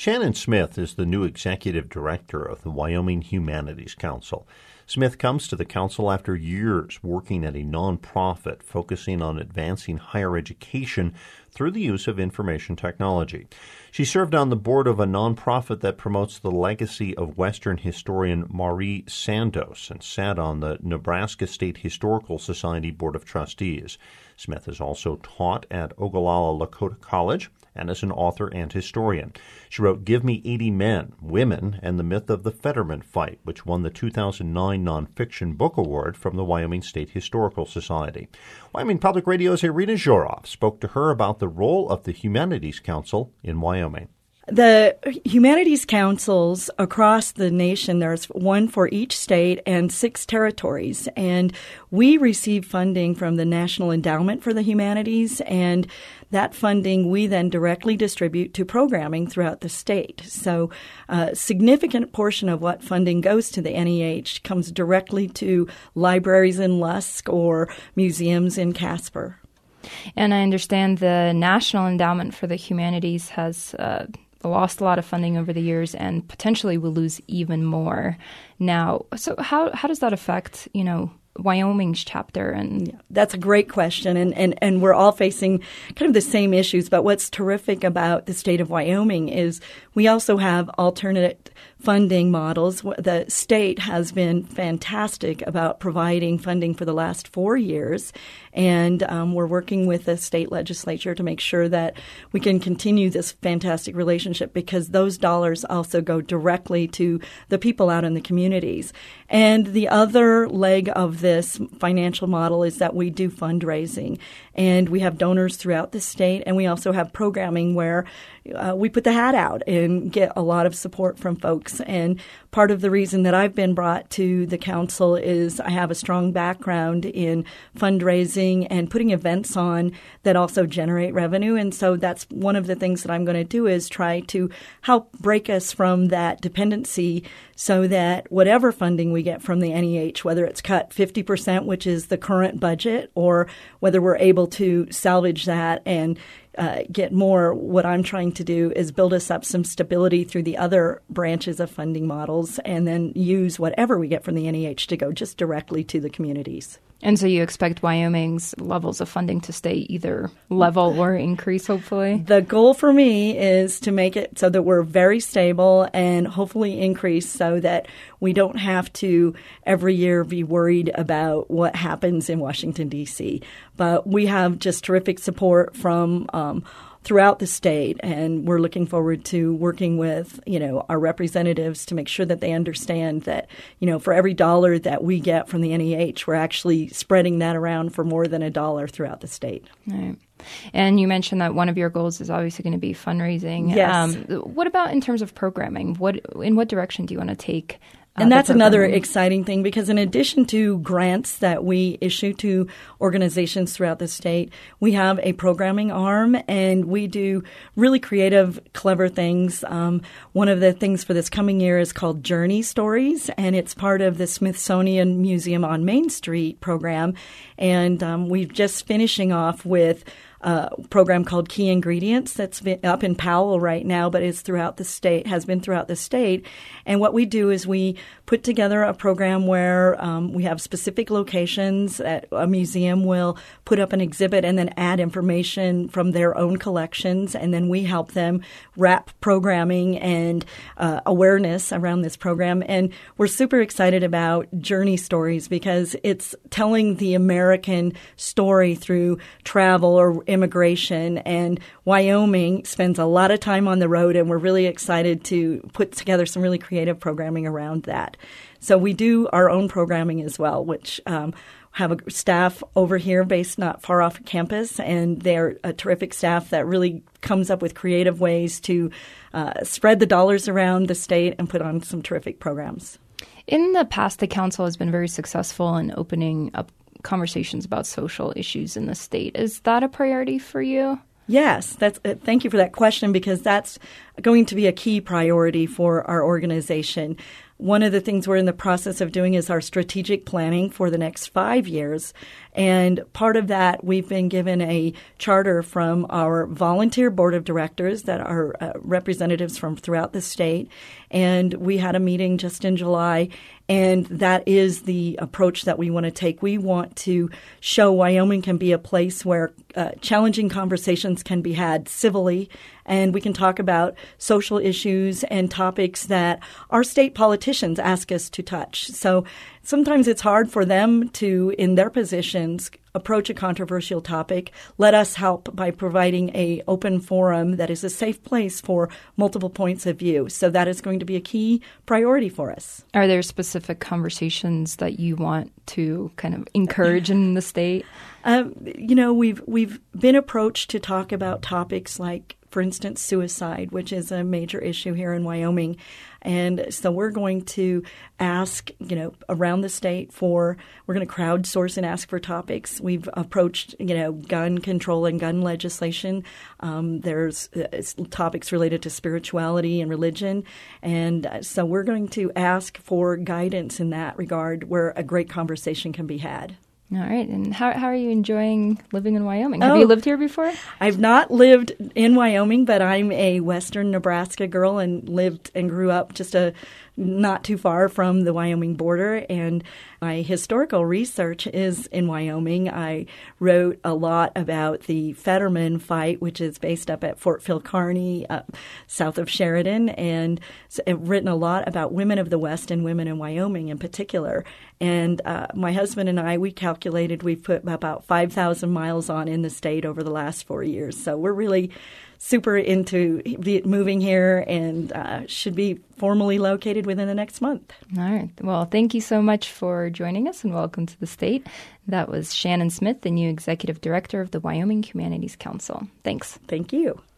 Shannon Smith is the new executive director of the Wyoming Humanities Council. Smith comes to the council after years working at a nonprofit focusing on advancing higher education through the use of information technology. She served on the board of a nonprofit that promotes the legacy of Western historian Marie Sandos and sat on the Nebraska State Historical Society Board of Trustees. Smith has also taught at Ogallala Lakota College and is an author and historian. She wrote Give Me 80 Men, Women, and the Myth of the Fetterman Fight, which won the 2009 Nonfiction Book Award from the Wyoming State Historical Society. Wyoming Public Radio's Irina Zhorov spoke to her about the role of the Humanities Council in Wyoming. The Humanities Councils across the nation, there's one for each state and 6 territories. And we receive funding from the National Endowment for the Humanities, and that funding we then directly distribute to programming throughout the state. So a significant portion of what funding goes to the NEH comes directly to libraries in Lusk or museums in Casper. And I understand the National Endowment for the Humanities has lost a lot of funding over the years and potentially will lose even more now. So how does that affect, Wyoming's chapter? And yeah, that's a great question, and we're all facing kind of the same issues. But what's terrific about the state of Wyoming is we also have alternate funding models. The state has been fantastic about providing funding for the last 4 years, and we're working with the state legislature to make sure that we can continue this fantastic relationship, because those dollars also go directly to the people out in the communities. And the other leg of this financial model is that we do fundraising, and we have donors throughout the state, and we also have programming where we put the hat out and get a lot of support from folks. And part of the reason that I've been brought to the council is I have a strong background in fundraising and putting events on that also generate revenue. And so that's one of the things that I'm going to do, is try to help break us from that dependency so that whatever funding we get from the NEH, whether it's cut 50%, which is the current budget, or whether we're able to salvage that and get more, what I'm trying to do is build us up some stability through the other branches of funding models, and then use whatever we get from the NEH to go just directly to the communities. And so you expect Wyoming's levels of funding to stay either level or increase, hopefully? The goal for me is to make it so that we're very stable and hopefully increase, so that we don't have to every year be worried about what happens in Washington, D.C. But we have just terrific support from throughout the state, and we're looking forward to working with, our representatives to make sure that they understand that, for every dollar that we get from the NEH, we're actually spreading that around for more than $1 throughout the state. Right. And you mentioned that one of your goals is obviously going to be fundraising. Yes. What about in terms of programming? In what direction do you want to take? And that's another exciting thing, because in addition to grants that we issue to organizations throughout the state, we have a programming arm, and we do really creative, clever things. One of the things for this coming year is called Journey Stories, and it's part of the Smithsonian Museum on Main Street program. And we're just finishing off with program called Key Ingredients that's been up in Powell right now, but is throughout the state, has been throughout the state. And what we do is we put together a program where we have specific locations that a museum will put up an exhibit and then add information from their own collections, and then we help them wrap programming and awareness around this program. And we're super excited about Journey Stories, because it's telling the American story through travel or immigration, and Wyoming spends a lot of time on the road, and we're really excited to put together some really creative programming around that. So we do our own programming as well, which have a staff over here based not far off campus, and they're a terrific staff that really comes up with creative ways to spread the dollars around the state and put on some terrific programs. In the past, the council has been very successful in opening up conversations about social issues in the state. Is that a priority for you? Yes, thank you for that question, because that's going to be a key priority for our organization. One of the things we're in the process of doing is our strategic planning for the next 5 years. And part of that, we've been given a charter from our volunteer board of directors that are representatives from throughout the state. And we had a meeting just in July, and that is the approach that we want to take. We want to show Wyoming can be a place where challenging conversations can be had civilly, and we can talk about social issues and topics that our state politicians ask us to touch. So sometimes it's hard for them to, in their positions, approach a controversial topic. Let us help by providing an open forum that is a safe place for multiple points of view. So that is going to be a key priority for us. Are there specific conversations that you want to kind of encourage in the state? We've been approached to talk about topics like, for instance, suicide, which is a major issue here in Wyoming. And so we're going to ask, around the state we're going to crowdsource and ask for topics. We've approached, gun control and gun legislation. There's topics related to spirituality and religion. And so we're going to ask for guidance in that regard where a great conversation can be had. All right. And how are you enjoying living in Wyoming? Have you lived here before? I've not lived in Wyoming, but I'm a western Nebraska girl and lived and grew up just not too far from the Wyoming border. And my historical research is in Wyoming. I wrote a lot about the Fetterman fight, which is based up at Fort Phil Kearny, south of Sheridan, and I've written a lot about women of the West and women in Wyoming in particular. And my husband and I, we calculated we've put about 5,000 miles on in the state over the last 4 years. So we're really super into moving here and should be formally located within the next month. All right. Well, thank you so much for joining us and welcome to the state. That was Shannon Smith, the new Executive Director of the Wyoming Humanities Council. Thanks. Thank you.